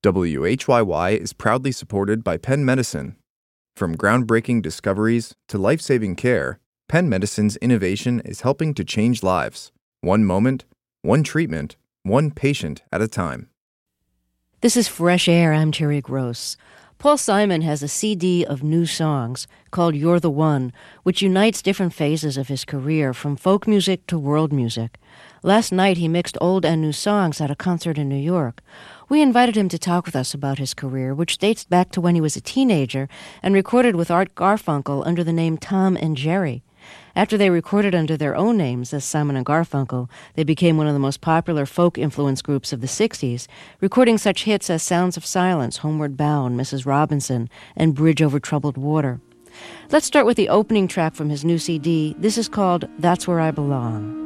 WHYY is proudly supported by Penn Medicine. From groundbreaking discoveries to life-saving care, Penn Medicine's innovation is helping to change lives. One moment, one treatment, one patient at a time. This is Fresh Air. I'm Terry Gross. Paul Simon has a CD of new songs called You're the One, which unites different phases of his career, from folk music to world music. Last night, he mixed old and new songs at a concert in New York. We invited him to talk with us about his career, which dates back to when he was a teenager and recorded with Art Garfunkel under the name Tom and Jerry. After they recorded under their own names as Simon and Garfunkel, they became one of the most popular folk-influenced groups of the 60s, recording such hits as Sounds of Silence, Homeward Bound, Mrs. Robinson, and Bridge Over Troubled Water. Let's start with the opening track from his new CD. This is called That's Where I Belong.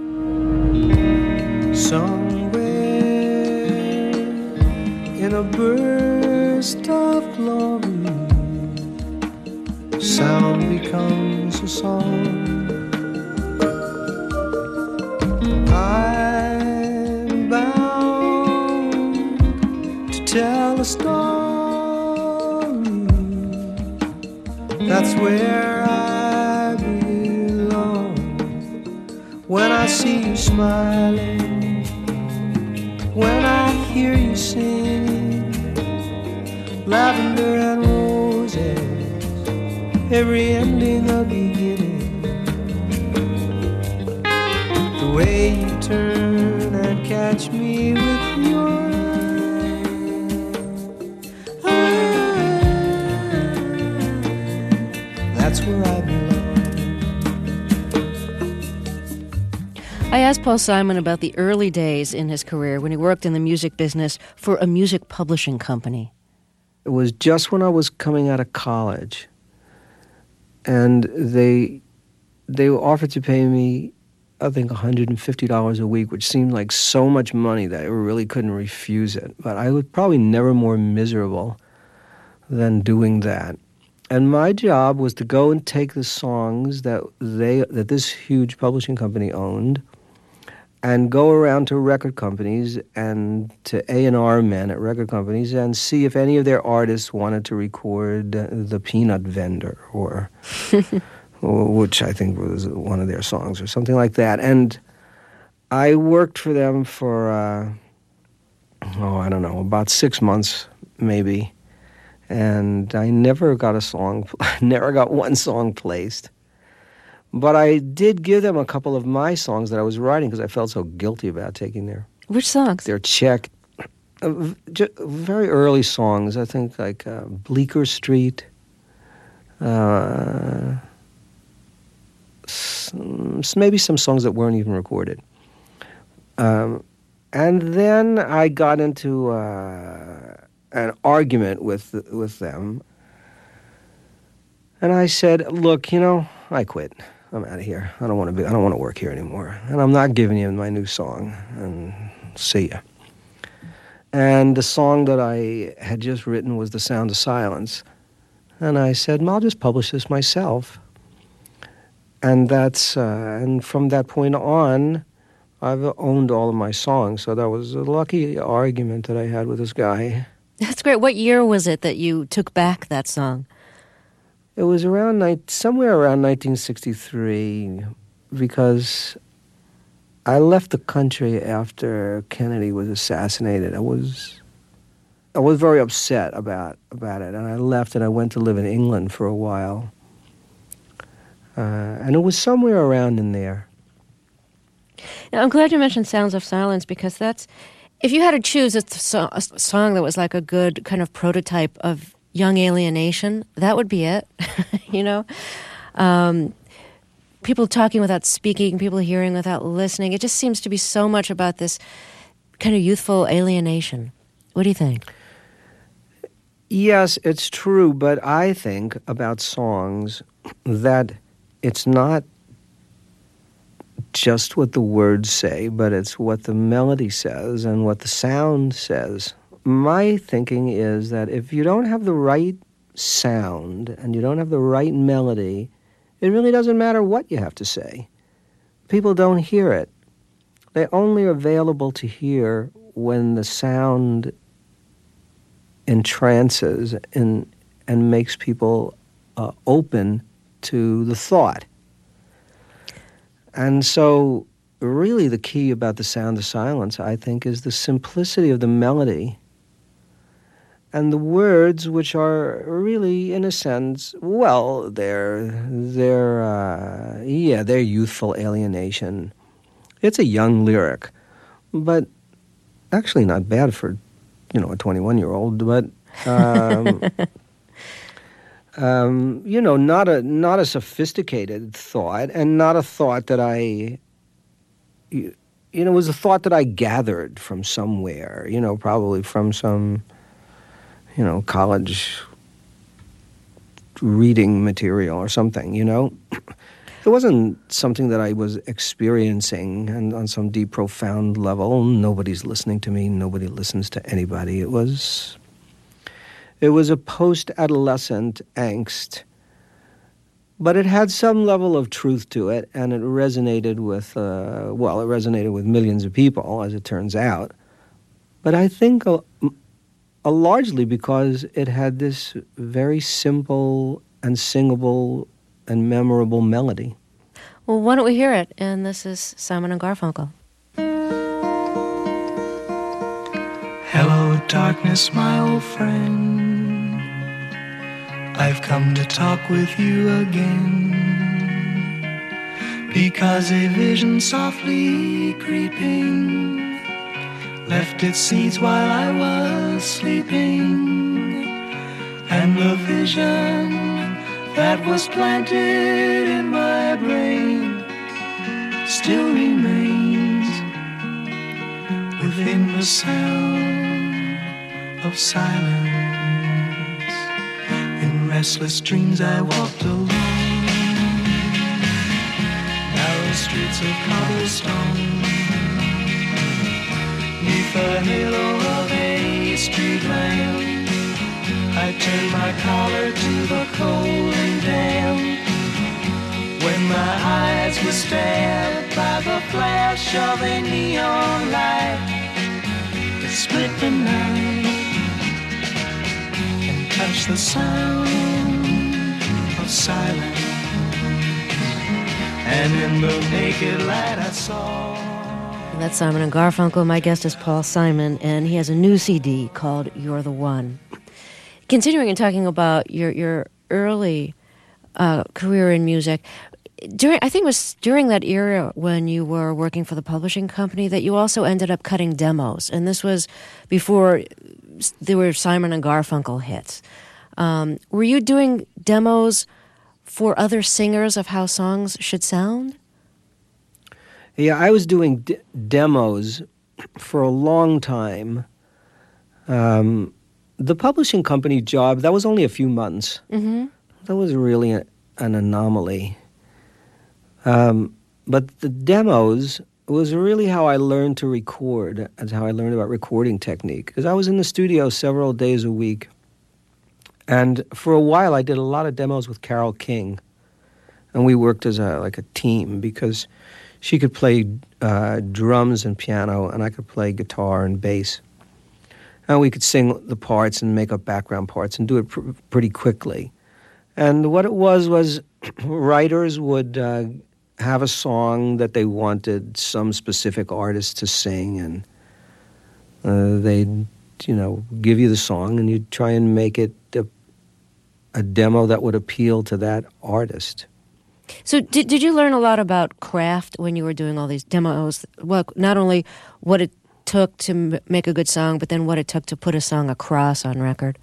Somewhere in a burst of glory, sound becomes a song. I'm bound to tell a story. That's where I belong. When I see you smiling, when I hear you singing, lavender and roses, every ending a beginning. The way you turn and catch me with your eyes, that's where I belong. I asked Paul Simon about the early days in his career when he worked in the music business for a music publishing company. It was just when I was coming out of college, and they offered to pay me, I think, $150 a week, which seemed like so much money that I really couldn't refuse it. But I was probably never more miserable than doing that. And my job was to go and take the songs that this huge publishing company owned and go around to record companies and to A&R men at record companies and see if any of their artists wanted to record The Peanut Vendor or which I think was one of their songs or something like that. And I worked for them for, I don't know, about 6 months maybe. And I never got never got one song placed. But I did give them a couple of my songs that I was writing because I felt so guilty about taking Which songs? their check. Very early songs, I think, like Bleecker Street, maybe some songs that weren't even recorded. And then I got into an argument with them. And I said, look, I quit. I'm out of here. I don't want to work here anymore. And I'm not giving you my new song. And see ya. And the song that I had just written was The Sound of Silence. And I said, I'll just publish this myself. And and from that point on, I've owned all of my songs. So that was a lucky argument that I had with this guy. That's great. What year was it that you took back that song? It was somewhere around 1963, because I left the country after Kennedy was assassinated. I was very upset about it, and I left and I went to live in England for a while. And it was somewhere around in there. Now, I'm glad you mentioned Sounds of Silence, because if you had to choose a song that was like a good kind of prototype of young alienation, that would be it. People talking without speaking, people hearing without listening. It just seems to be so much about this kind of youthful alienation. What do you think? Yes, it's true, but I think about songs that it's not just what the words say, but it's what the melody says and what the sound says. My thinking is that if you don't have the right sound and you don't have the right melody, it really doesn't matter what you have to say. People don't hear it. They're only available to hear when the sound entrances and makes people open to the thought. And so really the key about The Sound of Silence, I think, is the simplicity of the melody and the words, which are really, in a sense, well, they're youthful alienation. It's a young lyric, but actually not bad for, a 21-year-old, but not a sophisticated thought, and not a thought that it was a thought that I gathered from somewhere, probably from some, college reading material or something, It wasn't something that I was experiencing and on some deep, profound level. Nobody's listening to me. Nobody listens to anybody. It was a post-adolescent angst, but it had some level of truth to it, and it resonated with, millions of people, as it turns out. But I think largely because it had this very simple and singable and memorable melody. Well, why don't we hear it? And this is Simon and Garfunkel. Hello, darkness, my old friend. I've come to talk with you again, because a vision softly creeping left its seeds while I was sleeping, and the vision that was planted in my brain still remains within the sound of silence. In restless dreams I walked along narrow streets of cobblestone, neath the halo of a street lamp. I turned my collar to the cold and damp, when my eyes were stabbed by the flash of a neon light that split the night and touched the sound of silence. And in the naked light I saw. And that's Simon and Garfunkel. My guest is Paul Simon, and he has a new CD called You're the One. Continuing and talking about your early career in music, I think it was during that era when you were working for the publishing company that you also ended up cutting demos, and this was before there were Simon and Garfunkel hits. Were you doing demos for other singers of how songs should sound? Yeah, I was doing demos for a long time. The publishing company job, that was only a few months. Mm-hmm. That was really an anomaly. But the demos was really how I learned to record, and how I learned about recording technique. Because I was in the studio several days a week. And for a while, I did a lot of demos with Carole King. And we worked as a team, because she could play drums and piano, and I could play guitar and bass. And we could sing the parts and make up background parts and do it pretty quickly. And what it was writers would have a song that they wanted some specific artist to sing, and they'd, give you the song, and you'd try and make it a demo that would appeal to that artist. So did you learn a lot about craft when you were doing all these demos? Well, not only what it took to make a good song, but then what it took to put a song across on record?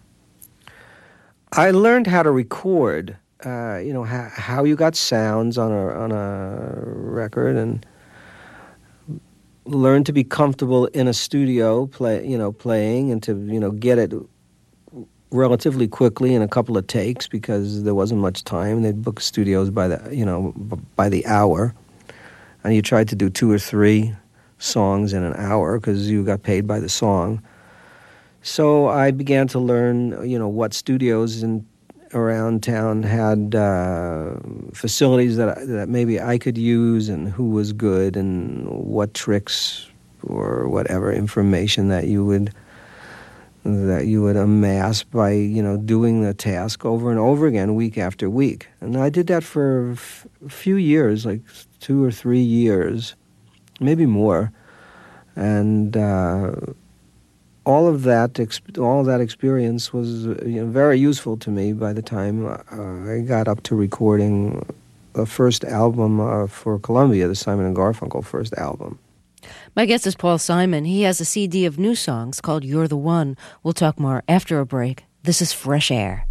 I learned how to record, how you got sounds on a record, and learned to be comfortable in a studio playing, and to get it relatively quickly in a couple of takes, because there wasn't much time. They'd book studios by the hour, and you tried to do 2 or 3 songs in an hour because you got paid by the song. So I began to learn, what studios around town had facilities that maybe I could use, and who was good, and what tricks or whatever information that you would that you would amass by, doing the task over and over again, week after week. And I did that for a few years, like 2 or 3 years, maybe more. And all of that experience was very useful to me by the time I got up to recording the first album for Columbia, the Simon & Garfunkel first album. My guest is Paul Simon. He has a CD of new songs called You're the One. We'll talk more after a break. This is Fresh Air.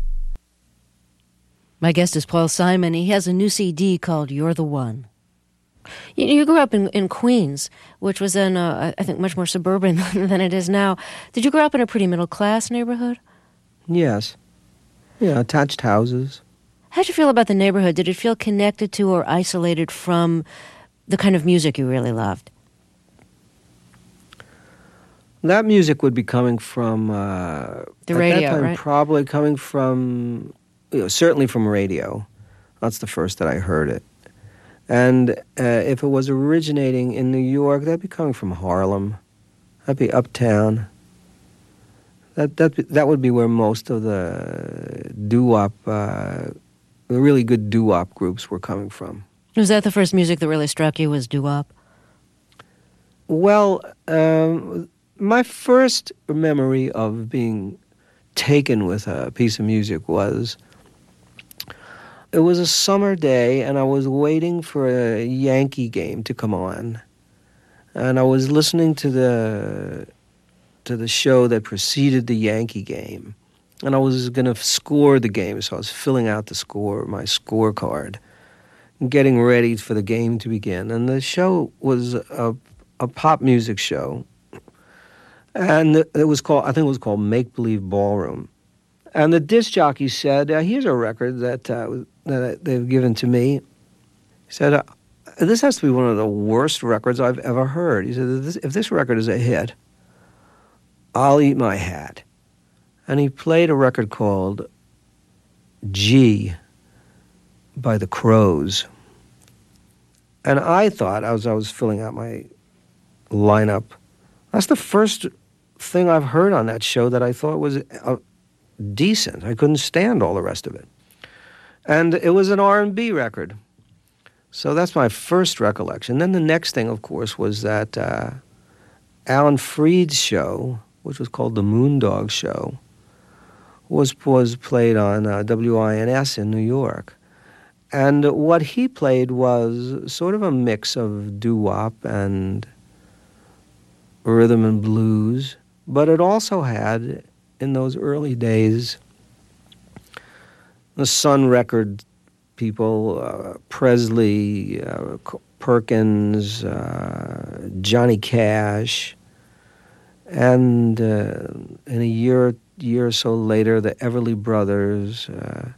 My guest is Paul Simon. He has a new CD called You're the One. You grew up in Queens, which was then, I think, much more suburban than it is now. Did you grow up in a pretty middle-class neighborhood? Yes. Yeah, attached houses. How'd you feel about the neighborhood? Did it feel connected to or isolated from the kind of music you really loved? That music would be coming from... the radio, at that time, right? Probably coming from, certainly from radio. That's the first that I heard it. And if it was originating in New York, that'd be coming from Harlem. That'd be uptown. That would be where most of the doo-wop, the really good doo-wop groups were coming from. Was that the first music that really struck you, was doo-wop? Well, my first memory of being taken with a piece of music was... It was a summer day, and I was waiting for a Yankee game to come on. And I was listening to the show that preceded the Yankee game. And I was going to score the game, so I was filling out my scorecard, and getting ready for the game to begin. And the show was a pop music show. And it was called Make Believe Ballroom. And the disc jockey said, here's a record that they've given to me. He said, this has to be one of the worst records I've ever heard. He said, if this record is a hit, I'll eat my hat. And he played a record called G by the Crows. And I thought, as I was filling out my lineup, that's the first thing I've heard on that show that I thought was decent. I couldn't stand all the rest of it. And it was an R&B record. So that's my first recollection. Then the next thing, of course, was that Alan Freed's show, which was called The Moondog Show, was played on WINS in New York. And what he played was sort of a mix of doo-wop and rhythm and blues, but it also had, in those early days, the Sun Record people, Presley, Perkins, Johnny Cash, and in a year or so later, the Everly Brothers.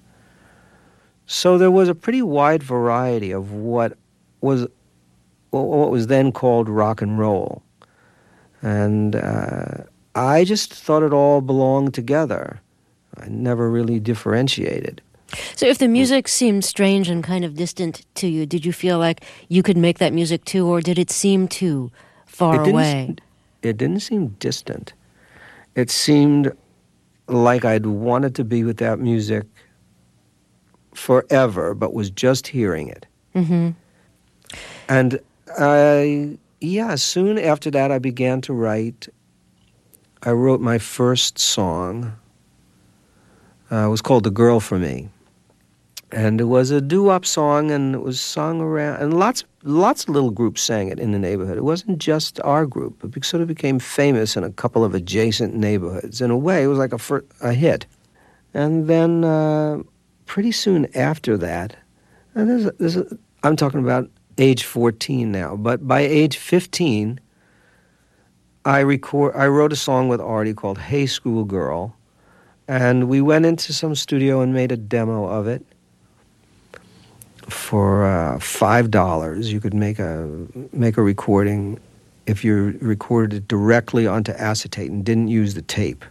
So there was a pretty wide variety of what was then called rock and roll. And I just thought it all belonged together. I never really differentiated. So if the music seemed strange and kind of distant to you, did you feel like you could make that music too, or did it seem too far away? It didn't seem distant. It seemed like I'd wanted to be with that music forever, but was just hearing it. Mm-hmm. And soon after that I began to write. I wrote my first song. It was called The Girl for Me. And it was a doo-wop song, and it was sung around, and lots of little groups sang it in the neighborhood. It wasn't just our group. It sort of became famous in a couple of adjacent neighborhoods. In a way, it was like a hit. And then pretty soon after that, and I'm talking about age 14 now, but by age 15, I wrote a song with Artie called Hey Schoolgirl, and we went into some studio and made a demo of it. For $5, you could make a recording if you recorded it directly onto acetate and didn't use the tape.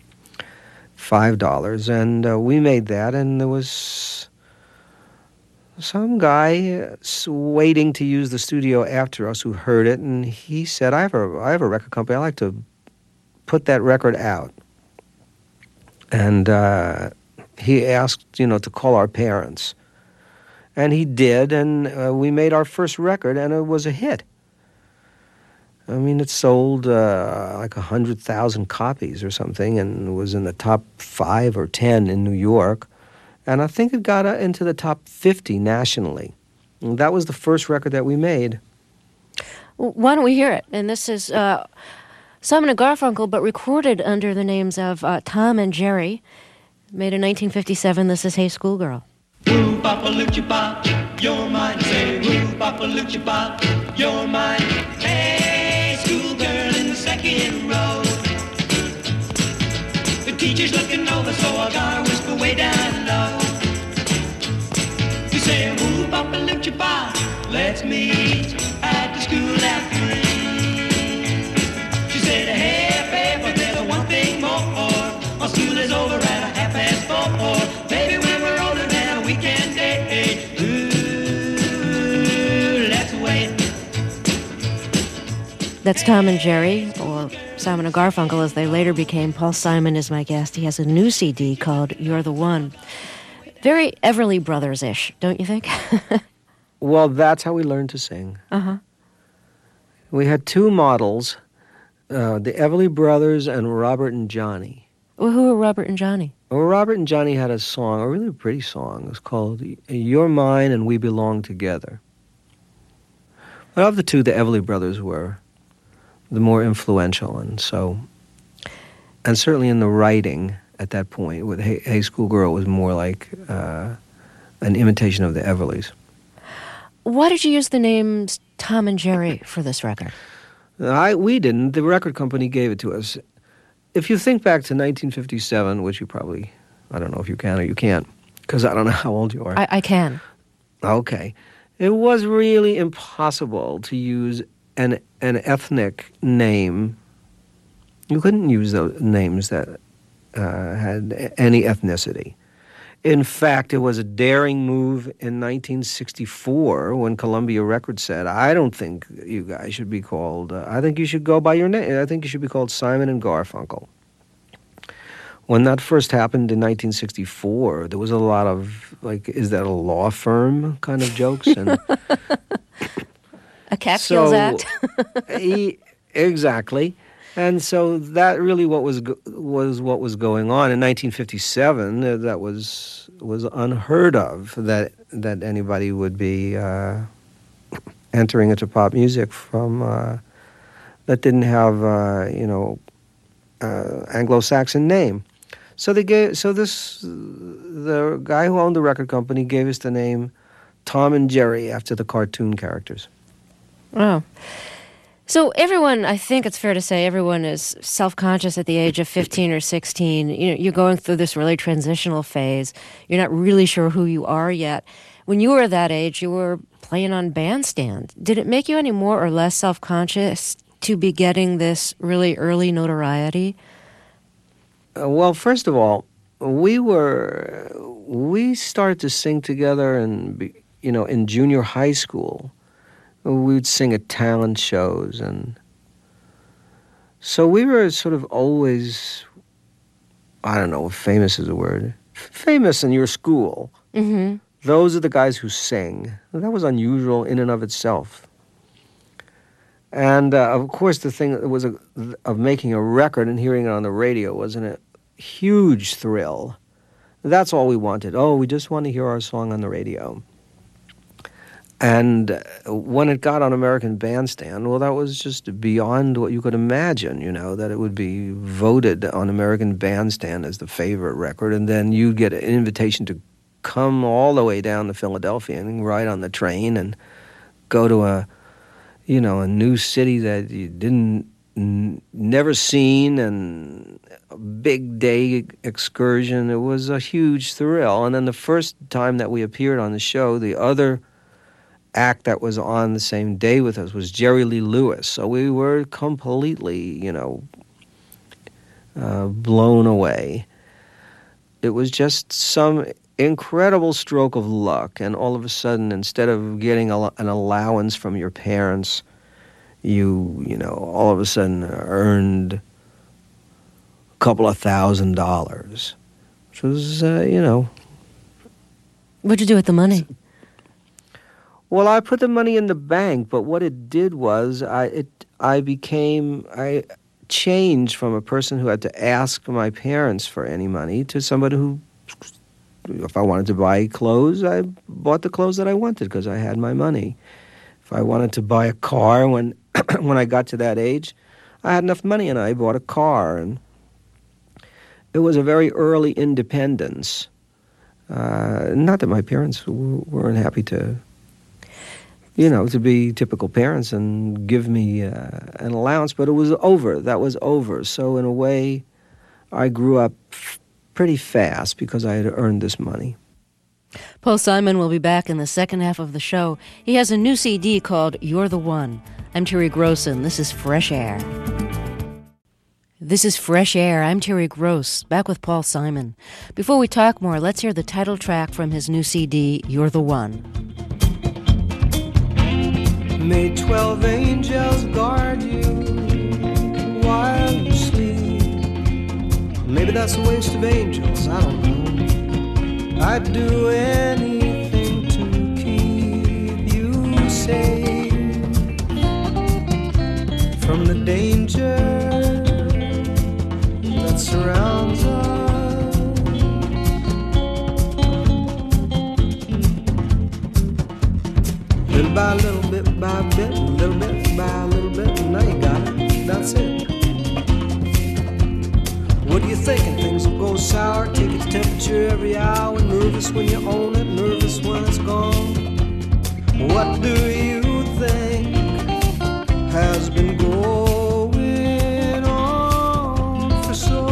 $5, and we made that, and there was some guy waiting to use the studio after us who heard it, and he said, I have a record company. I like to put that record out. And he asked, to call our parents. And he did, and we made our first record, and it was a hit. I mean, it sold like 100,000 copies or something, and was in the top 5 or 10 in New York. And I think it got into the top 50 nationally. And that was the first record that we made. Why don't we hear it? And this is Simon and Garfunkel, but recorded under the names of Tom and Jerry. Made in 1957. This is Hey Schoolgirl. Woo, Papa Lucha Pop, you're mine. Say, woo, Papa Lucha Pop, you're mine. Hey, schoolgirl in the second row. The teacher's looking over, so I gotta whisper way down low. You say, woo, Papa Lucha Pop, let's meet at the school after. She said, hey, babe, there's one thing more. Our school is over at 4:30. Baby, when we're older now, we can date. Ooh, let's wait. That's Tom and Jerry, or Simon and Garfunkel as they later became. Paul Simon is my guest. He has a new CD called You're the One. Very Everly Brothers-ish, don't you think? Well, that's how we learned to sing. Uh-huh. We had 2 models, the Everly Brothers and Robert and Johnny. Well, who are Robert and Johnny? Well, Robert and Johnny had a song, a really pretty song. It was called You're Mine and We Belong Together. But of the 2, the Everly Brothers were the more influential, and certainly in the writing at that point, with Hey Schoolgirl was more like an imitation of the Everlys. Why did you use the names Tom and Jerry for this record? We didn't. The record company gave it to us. If you think back to 1957, which you probably, I don't know if you can or you can't, because I don't know how old you are. I can. Okay. It was really impossible to use an ethnic name. You couldn't use those names that had any ethnicity. In fact, it was a daring move in 1964 when Columbia Records said, I don't think you guys should be called, I think you should go by your name. I think you should be called Simon and Garfunkel. When that first happened in 1964, there was a lot of, like, is that a law firm kind of jokes? And a Catskills Act? Exactly. And so that really was what was going on in 1957. That was unheard of that anybody would be entering into pop music from that didn't have Anglo-Saxon name. So the guy who owned the record company gave us the name Tom and Jerry after the cartoon characters. Oh. So everyone, I think it's fair to say, everyone is self-conscious at the age of 15 or 16. You're going through this really transitional phase. You're not really sure who you are yet. When you were that age, you were playing on Bandstand. Did it make you any more or less self-conscious to be getting this really early notoriety? Well, first of all, we started to sing together in junior high school. We would sing at talent shows, and so we were sort of always, I don't know if famous is a word, famous in your school. Mm-hmm. Those are the guys who sing. That was unusual in and of itself. And of course, the thing of making a record and hearing it on the radio wasn't a huge thrill. That's all we wanted. Oh, we just want to hear our song on the radio. And when it got on American Bandstand, well, that was just beyond what you could imagine, that it would be voted on American Bandstand as the favorite record, and then you'd get an invitation to come all the way down to Philadelphia and ride on the train and go to a new city that you never seen, and a big day excursion. It was a huge thrill. And then the first time that we appeared on the show, the other act that was on the same day with us was Jerry Lee Lewis. So we were completely, blown away. It was just some incredible stroke of luck, and all of a sudden, instead of getting an allowance from your parents, you all of a sudden earned couple of $1,000, which was, What'd you do with the money? Well, I put the money in the bank, but what it did was I changed from a person who had to ask my parents for any money to somebody who, if I wanted to buy clothes, I bought the clothes that I wanted because I had my money. If I wanted to buy a car when when I got to that age, I had enough money and I bought a car. And it was a very early independence. Not that my parents weren't happy to, to be typical parents and give me an allowance, but it was over. That was over. So in a way, I grew up pretty fast because I had earned this money. Paul Simon will be back in the second half of the show. He has a new CD called You're the One. I'm Terry Grossen. This is Fresh Air. This is Fresh Air. I'm Terry Gross, back with Paul Simon. Before we talk more, let's hear the title track from his new CD, You're the One. May 12 angels guard you while you sleep. Maybe that's a waste of angels, I don't know. I'd do anything to keep you safe from the danger that surrounds us. Little by little, bit by bit, little bit by little bit, now you got it, that's it. What are you thinking? Things will go sour, take its temperature every hour. Nervous when you own it, nervous when it's gone. What do you think has been going on for so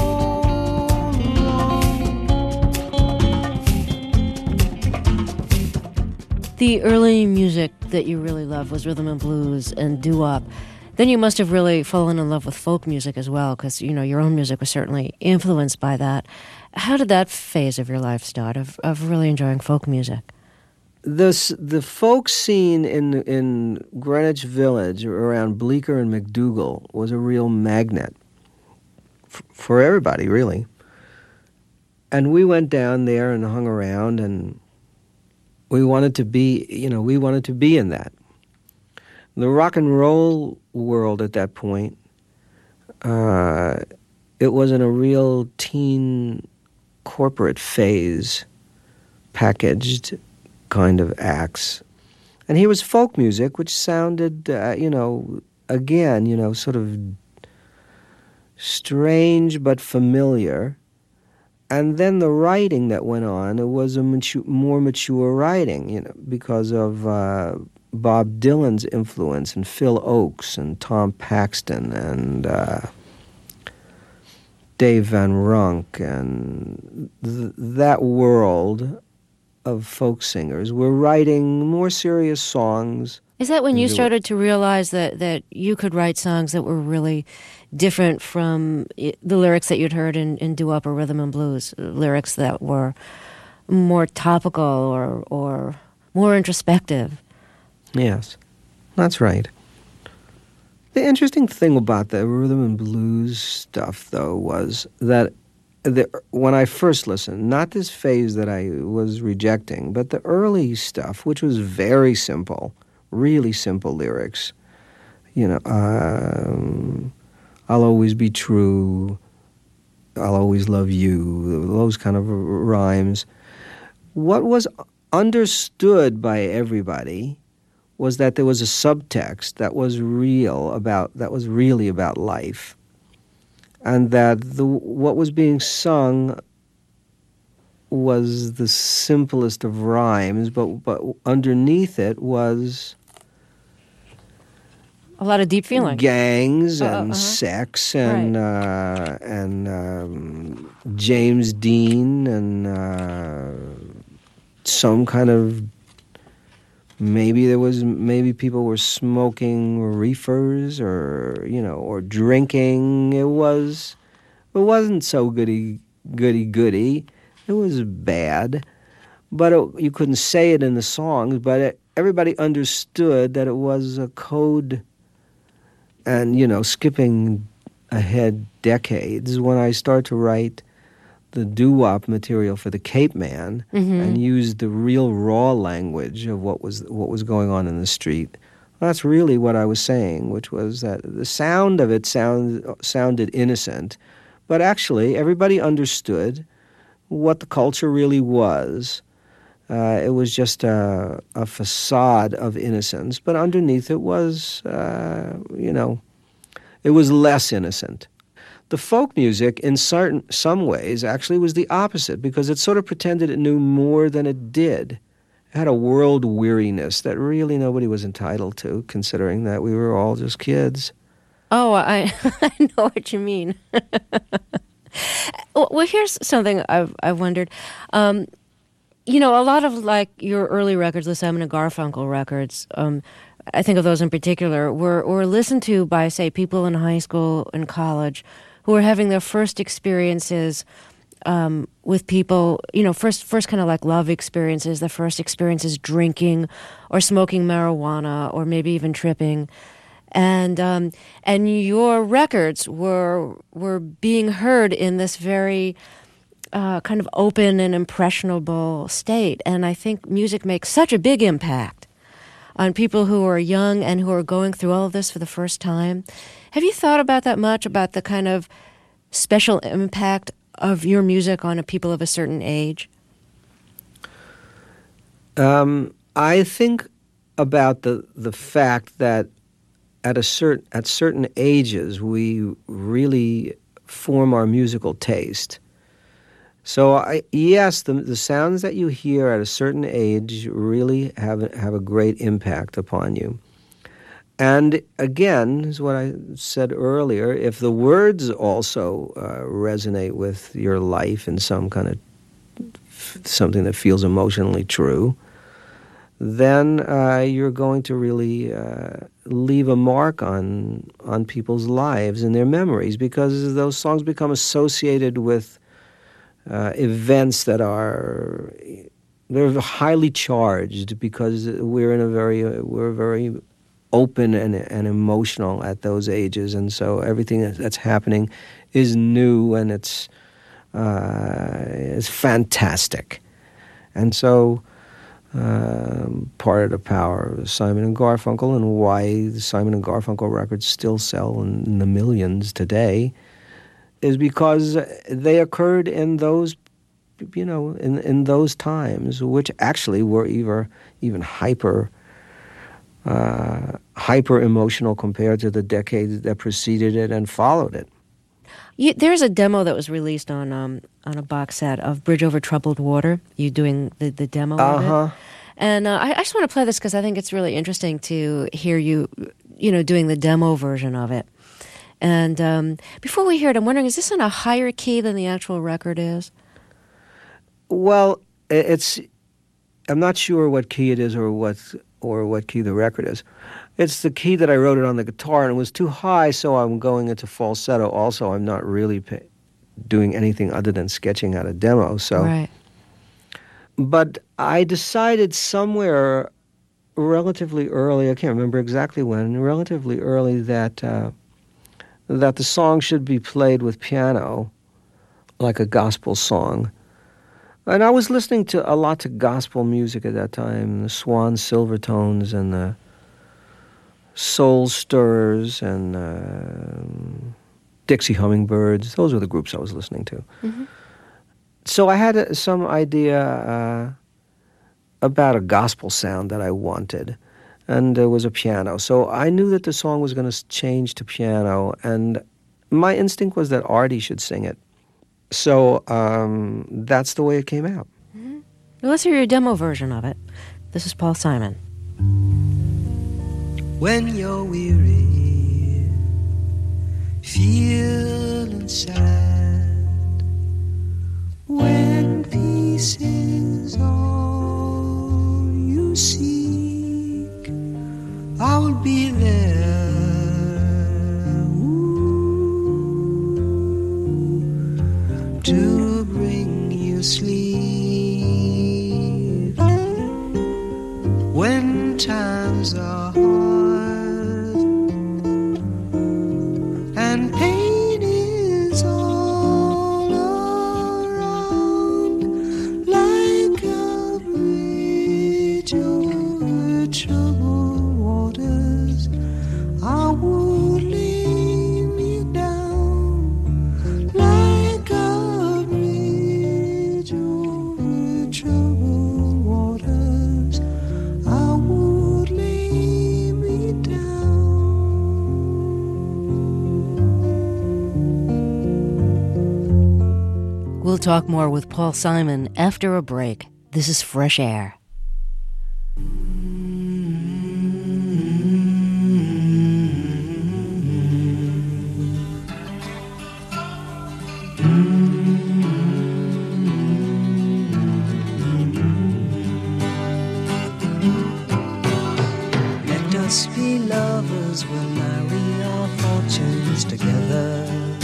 long? The early music that you really loved was rhythm and blues and doo-wop. Then you must have really fallen in love with folk music as well, because, your own music was certainly influenced by that. How did that phase of your life start, of really enjoying folk music? The folk scene in Greenwich Village around Bleecker and McDougal was a real magnet for everybody, really. And we went down there and hung around, and we wanted to be in that. The rock and roll world at that point, it was in a real teen corporate phase, packaged kind of acts. And here was folk music, which sounded, again, sort of strange but familiar. And then the writing that went on, it was a more mature writing, because of Bob Dylan's influence and Phil Ochs and Tom Paxton and Dave Van Runk and that world of folk singers were writing more serious songs. Is that when you started to realize that you could write songs that were really different from the lyrics that you'd heard in doo-wop or rhythm and blues, lyrics that were more topical or more introspective? Yes, that's right. The interesting thing about the rhythm and blues stuff, though, was that when I first listened, not this phase that I was rejecting, but the early stuff, which was very simple, really simple lyrics. I'll always be true, I'll always love you, those kind of rhymes. What was understood by everybody was that there was a subtext that was really about life, and that what was being sung was the simplest of rhymes, but underneath it was a lot of deep feeling, gangs and sex and James Dean and some kind of. Maybe people were smoking reefers or drinking. It wasn't so goody. It was bad, but you couldn't say it in the songs. But everybody understood that it was a code, and skipping ahead decades when I start to write the doo-wop material for the Cape Man and use the real raw language of what was going on in the street. That's really what I was saying, which was that the sound of it sounded innocent, but actually everybody understood what the culture really was. It was just a facade of innocence, but underneath it was, it was less innocent. The folk music, in some ways, actually was the opposite, because it sort of pretended it knew more than it did. It had a world weariness that really nobody was entitled to, considering that we were all just kids. Oh, I know what you mean. Well, here's something I've wondered. A lot of like your early records, the Simon and Garfunkel records, I think of those in particular, were listened to by, say, people in high school and college who were having their first experiences with people, first kind of like love experiences, the first experiences drinking or smoking marijuana or maybe even tripping. And your records were being heard in this very kind of open and impressionable state. And I think music makes such a big impact on people who are young and who are going through all of this for the first time. Have you thought about that much, about the kind of special impact of your music on people of a certain age? I think about the fact that at certain ages we really form our musical taste. So yes, the sounds that you hear at a certain age really have a great impact upon you. And again, is what I said earlier, if the words also resonate with your life in some kind of something that feels emotionally true, then you're going to really leave a mark on people's lives and their memories, because those songs become associated with events that they're highly charged, because we're very open and emotional at those ages, and so everything that's happening is new and it's fantastic. And so part of the power of Simon and Garfunkel, and why the Simon and Garfunkel records still sell in the millions today, is because they occurred in those, in those times, which actually were even hyper emotional compared to the decades that preceded it and followed it. There's a demo that was released on a box set of Bridge Over Troubled Water. You doing the demo of it? And I just want to play this because I think it's really interesting to hear you doing the demo version of it. And before we hear it, I'm wondering, is this in a higher key than the actual record is? Well, I'm not sure what key it is or what key the record is. It's the key that I wrote it on the guitar, and it was too high, so I'm going into falsetto. Also, I'm not really doing anything other than sketching out a demo. So, right. But I decided somewhere relatively early, I can't remember exactly when, relatively early, that the song should be played with piano, like a gospel song. And I was listening a lot to gospel music at that time, the Swan Silvertones and the Soul Stirrers and Dixie Hummingbirds. Those were the groups I was listening to. Mm-hmm. So I had some idea about a gospel sound that I wanted, and there was a piano. So I knew that the song was going to change to piano, and my instinct was that Artie should sing it. So that's the way it came out. Mm-hmm. Well, let's hear your demo version of it. This is Paul Simon. When you're weary, feeling sad, when peace is all you seek, I will be there. To bring you sleep when times are hard and pain We'll talk more with Paul Simon after a break. This is Fresh Air. Let us be lovers, we'll marry our fortunes together.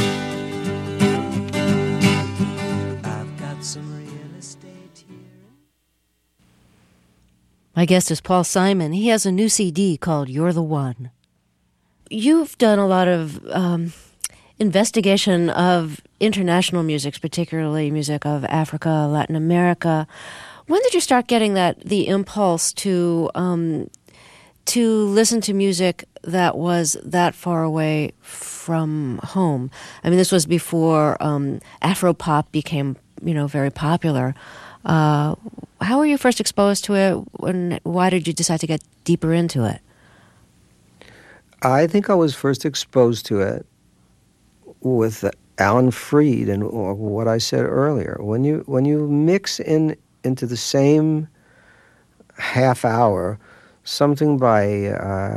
My guest is Paul Simon. He has a new CD called You're the One. You've done a lot of investigation of international music, particularly music of Africa, Latin America. When did you start getting the impulse to listen to music that was that far away from home? I mean, this was before Afro-pop became, very popular. How were you first exposed to it, and why did you decide to get deeper into it? I think I was first exposed to it with Alan Freed and what I said earlier. When you mix into the same half hour something by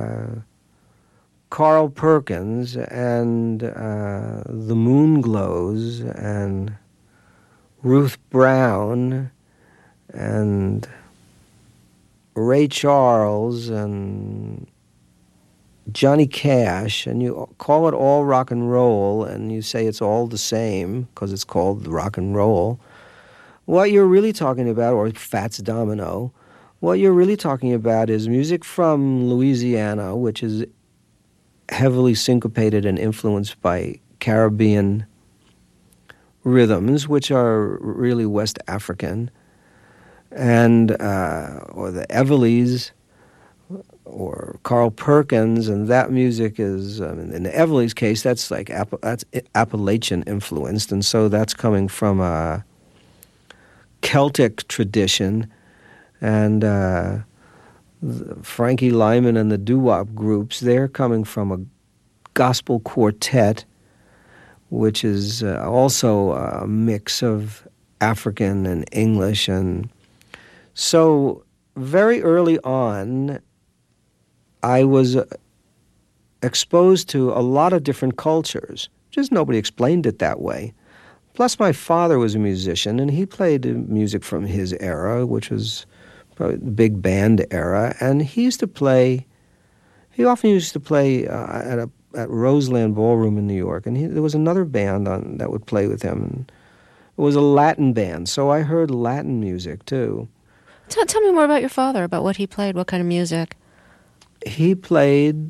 Carl Perkins and The Moonglows and Ruth Brown and Ray Charles and Johnny Cash, and you call it all rock and roll, and you say it's all the same because it's called rock and roll, what you're really talking about, or Fats Domino, what you're really talking about is music from Louisiana, which is heavily syncopated and influenced by Caribbean rhythms, which are really West African, and or the Everlys or Carl Perkins, and that music is, in the Everlys case, that's like that's Appalachian influenced, and so that's coming from a Celtic tradition, and Frankie Lyman and the doo-wop groups, they're coming from a gospel quartet, which is also a mix of African and English. And so very early on, I was exposed to a lot of different cultures. Just nobody explained it that way. Plus, my father was a musician, and he played music from his era, which was probably the big band era. And he often used to play at Roseland Ballroom in New York, and there was another band that would play with him. And it was a Latin band, so I heard Latin music too. Tell me more about your father, about what he played, what kind of music. He played,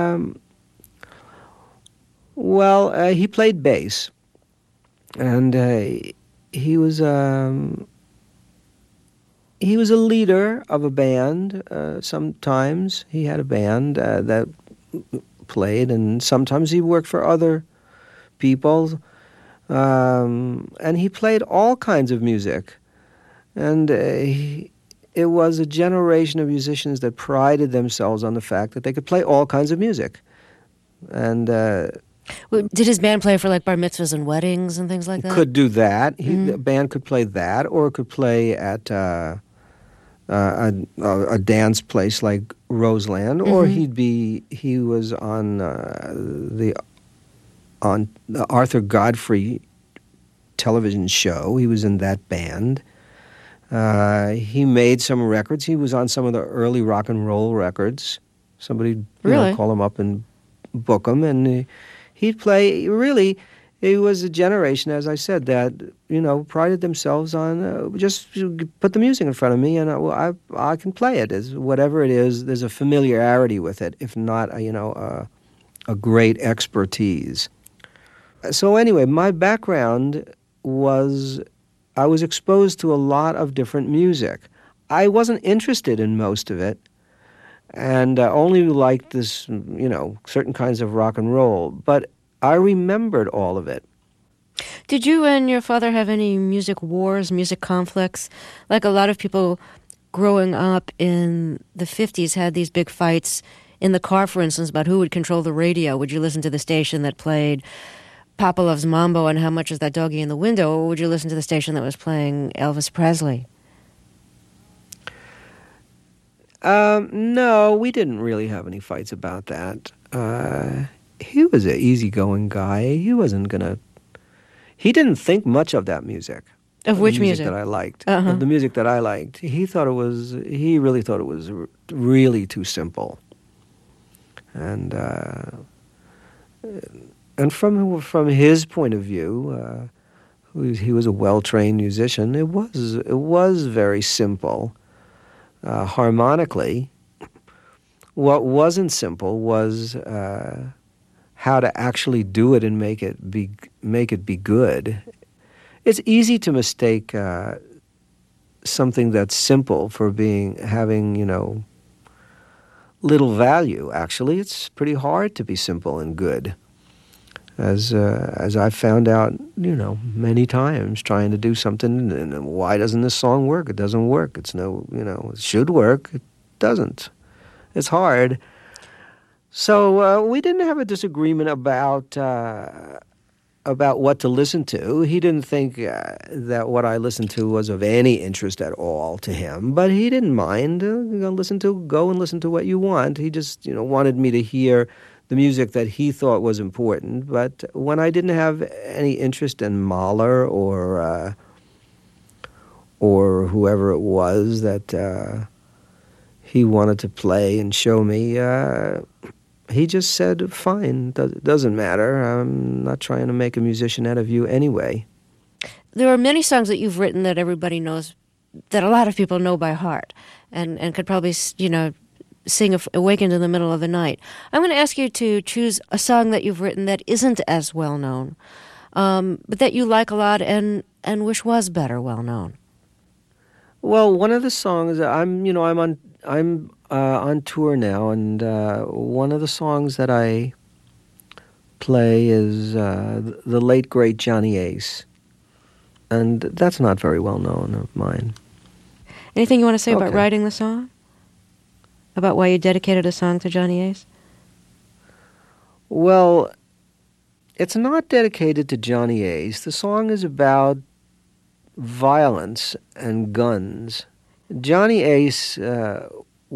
he played bass, and he was a leader of a band. Sometimes he had a band that played, and sometimes he worked for other people, and he played all kinds of music, and it was a generation of musicians that prided themselves on the fact that they could play all kinds of music. And did his band play for like bar mitzvahs and weddings and things like that? Could do that. The band could play that, or it could play at a dance place like Roseland, or he was on the Arthur Godfrey television show. He was in that band. He made some records. He was on some of the early rock and roll records. Somebody call him up and book him, and he'd play. Really, it was a generation, as I said, that prided themselves on just put the music in front of me, and I can play it. Whatever it is, there's a familiarity with it, if not a great expertise. So anyway, my background was, I was exposed to a lot of different music. I wasn't interested in most of it, and only liked this, certain kinds of rock and roll. But I remembered all of it. Did you and your father have any music wars, music conflicts? Like a lot of people growing up in the 50s had these big fights in the car, for instance, about who would control the radio. Would you listen to the station that played Papa Loves Mambo and How Much Is That Doggy in the Window, or would you listen to the station that was playing Elvis Presley? No, we didn't really have any fights about that. He was an easygoing guy. He didn't think much of that music. Of which music? That I liked. Uh-huh. Of the music that I liked. He really thought it was really too simple. And from his point of view, he was a well-trained musician. It was very simple. Harmonically, what wasn't simple was how to actually do it and make it be good. It's easy to mistake something that's simple for having little value. Actually, it's pretty hard to be simple and good, as I've found out many times trying to do something. And why doesn't this song work? It doesn't work. It should work. It doesn't. It's hard. So we didn't have a disagreement about what to listen to. He didn't think that what I listened to was of any interest at all to him, but he didn't mind. Go and listen to what you want. He just wanted me to hear the music that he thought was important. But when I didn't have any interest in Mahler or whoever it was that he wanted to play and show me, he just said, fine, doesn't matter. I'm not trying to make a musician out of you anyway. There are many songs that you've written that everybody knows, that a lot of people know by heart, and could probably, sing Awakened in the Middle of the Night. I'm going to ask you to choose a song that you've written that isn't as well known, but that you like a lot and wish was better well known. Well, one of the songs I'm on tour now, and one of the songs that I play is the late great Johnny Ace, and that's not very well known of mine. Anything you want to say about writing the song? About why you dedicated a song to Johnny Ace? Well, it's not dedicated to Johnny Ace. The song is about violence and guns. Johnny Ace, that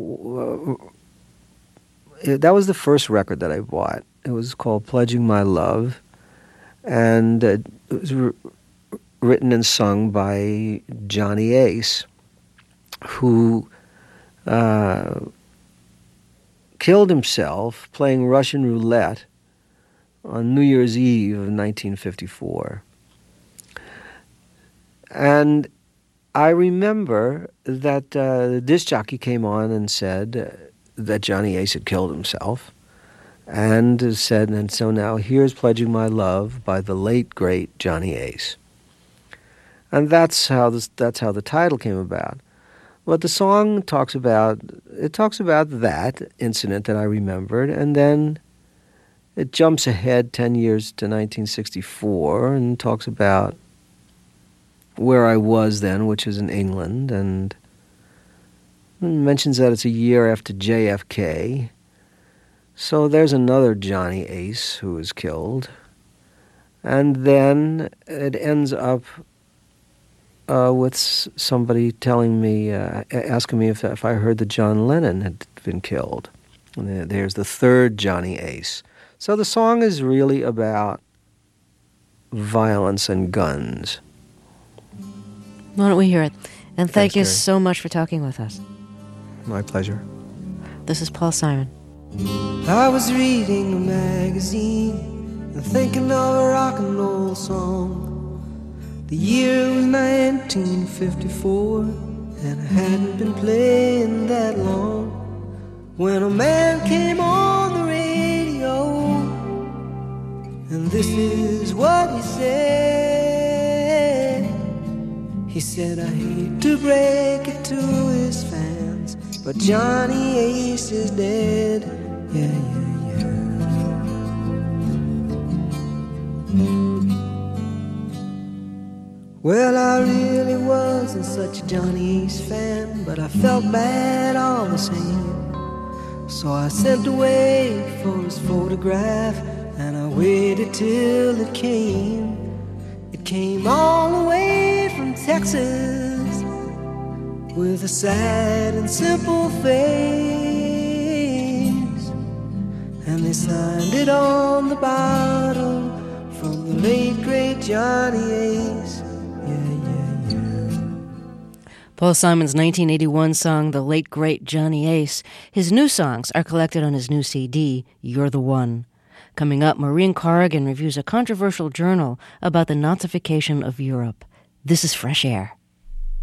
was the first record that I bought. It was called Pledging My Love, and it was written and sung by Johnny Ace, who killed himself playing Russian roulette on New Year's Eve of 1954. And I remember that the disc jockey came on and said that Johnny Ace had killed himself, and said, and so now here's Pledging My Love by the late, great Johnny Ace. And that's how the title came about. But the song talks about that incident that I remembered, and then it jumps ahead 10 years to 1964 and talks about where I was then, which is in England, and mentions that it's a year after JFK. So there's another Johnny Ace who was killed. And then it ends up with somebody telling me, asking me if I heard that John Lennon had been killed. And there's the third Johnny Ace. So the song is really about violence and guns. Why don't we hear it? And thank you Terry. so much for talking with us. My pleasure. This is Paul Simon. I was reading a magazine and thinking of a rock and roll song. The year was 1954, and I hadn't been playing that long when a man came on the radio, and this is what he said. He said, I hate to break it to his fans, but Johnny Ace is dead. Yeah, yeah, yeah. Well, I really wasn't such a Johnny Ace fan, but I felt bad all the same. So I sent away for his photograph, and I waited till it came. It came all the way from Texas with a sad and simple face, and they signed it on the bottom from the late great Johnny Ace. Paul Simon's 1981 song, The Late Great Johnny Ace. His new songs are collected on his new CD, You're the One. Coming up, Maureen Corrigan reviews a controversial journal about the Nazification of Europe. This is Fresh Air.